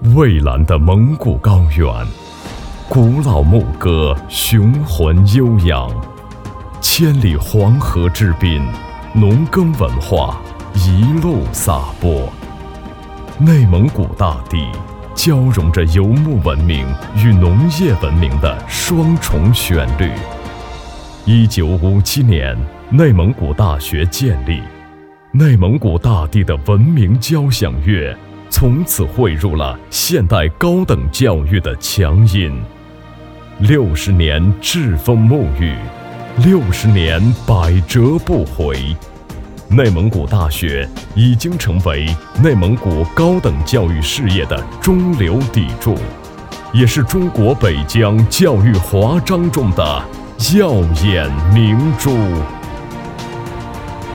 蔚蓝的蒙古高原，古老牧歌雄浑悠扬，千里黄河之滨，农耕文化一路洒播。内蒙古大地交融着游牧文明与农业文明的双重旋律。1957年，内蒙古大学建立，内蒙古大地的文明交响乐从此汇入了现代高等教育的强音。60年栉风沐浴，60年百折不回。内蒙古大学已经成为内蒙古高等教育事业的中流砥柱，也是中国北疆教育华章中的耀眼明珠。